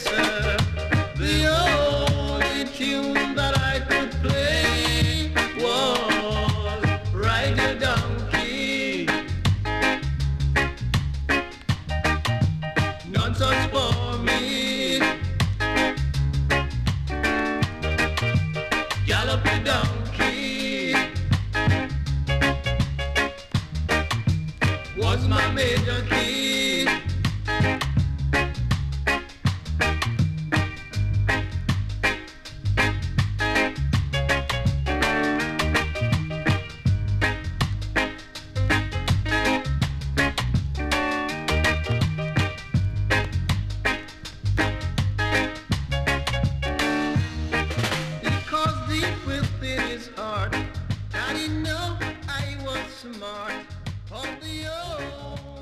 sir. The only tune that I could play was Ride Your Donkey. None such for me. Gallop your donkey was my major key. Because deep within his heart, Daddy know I was smart. Of the old